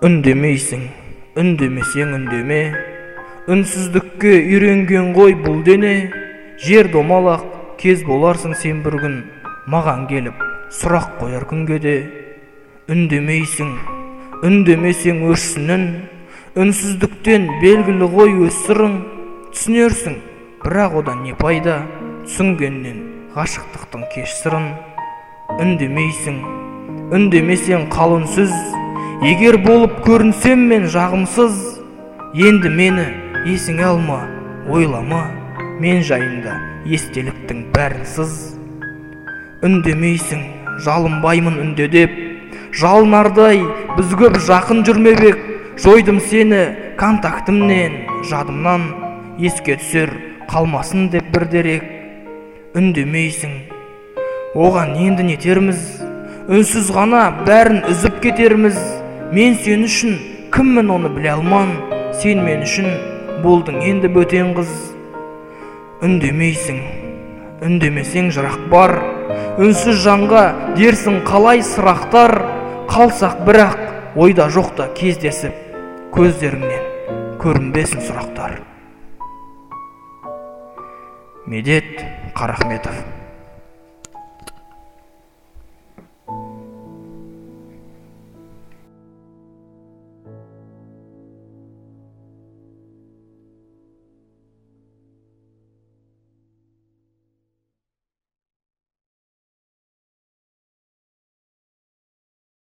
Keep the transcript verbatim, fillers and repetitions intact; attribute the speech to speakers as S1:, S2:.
S1: Үндемейсің, үндемесең үндеме, үнсіздікке үйренген ғой бұл дене. Жер домалақ кез боларсың сен бір күн, маған келіп сұрақ қояр күнге де. Үндемейсің, үндемесең өрсінін, үнсіздіктен белгілі ғой өз сырың. Түсінерсің, бірақ одан не пайда, түсінгеннен ғашықтықтың кеш сырын. Үндемейсің, үндемесең қалүнсіз, егер болып көрінсем мен жағымсыз, енді мені есіңе алма, ойлама, мен жайында естеліктің бәрінсіз. Үндемейсің, жалынбаймын үнде деп, жалынардай біз көп жақын жүрмебек. Жойдым сені контактімнен, жадымнан, еске түсер қалмасын деп бір дерек. Үндемейсің, оған енді нетерміз, үнсіз ғана бәрін үзіп кетерміз. Мен сен үшін кіммін оны біле алман, сен мен үшін болдың енді бөтен қыз. Үндемейсің, үндемесең жырақ бар, үнсіз жанға дерсің қалай сырақтар. Қалсақ бірақ ойда жоқта кездесіп, көздеріңнен көрінбесін сұрақтар. Медет Қарахметов.